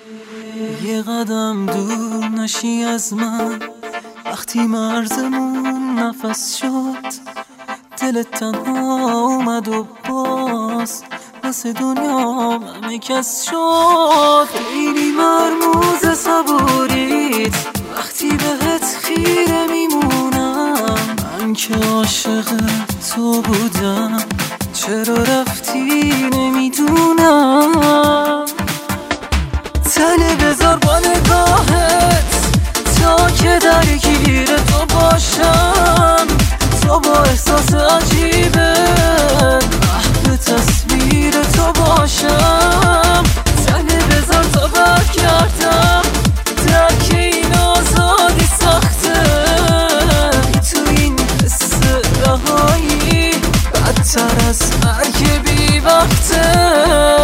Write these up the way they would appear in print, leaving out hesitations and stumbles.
یه قدم دور نشی از من، وقتی مرزمون نفس شد. دلت تنها اومد و باز واسه دنیا همه کس شد. خیلی مرموز صبوریت وقتی بهت خیره میمونم. من که عاشق تو بودم، چرا رفتی نمیدونم. تنه بذار با نگاهت تا که درگیر تو باشم. تو با احساس عجیبه محو تصویر تو باشم. تنه بذار تا برگردم، درک این آزادی سخته. تو این حس رهایی بدتر از مرگ بی وقته.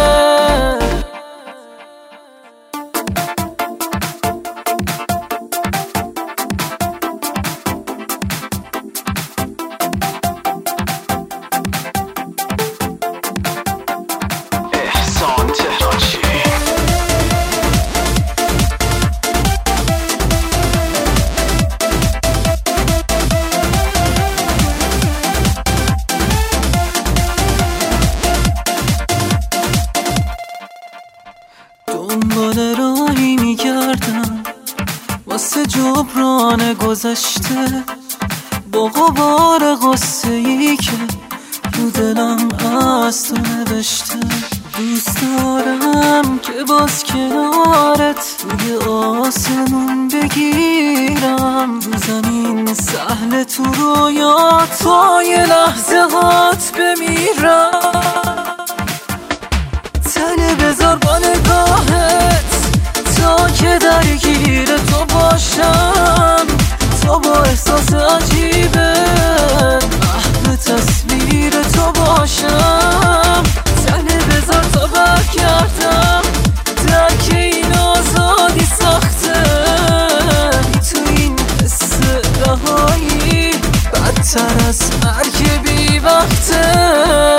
دنبال راهی میگردم واسه جبران گذشته، با غبار غصه ای که رو دلم از تو نوشته. دوست دارم که باز کنارت روی آسمون بگیرم، رو زمین سهل تو رویا تا یه لحظه هات بمیرم. تنه بذار با نگاهت تا که درگیر تو باشم. تو با احساس عجیبه محو تصویر تو باشم. تنه بذار تا برگردم، درک این آزادی سخته. تو این حس رهایی بدتر از مرگ بی وقته.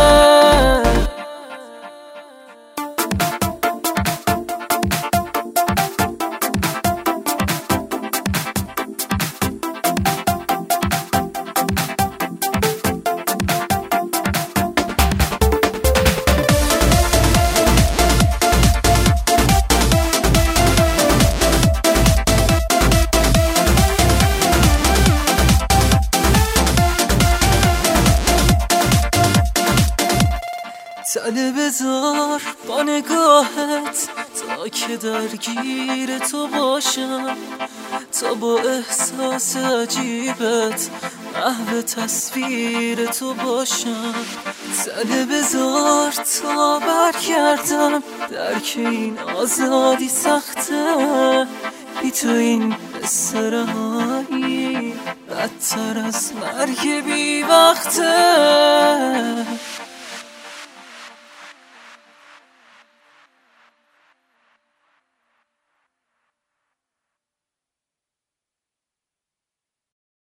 تنه بذار با نگاهت تا که درگیر تو باشم. تا با احساس عجیبت محو تصویر تو باشم. تنه بذار تا برگردم، درک این آزادی سخته. بی تو این حس رهایی بدتر از مرگ بی وقته.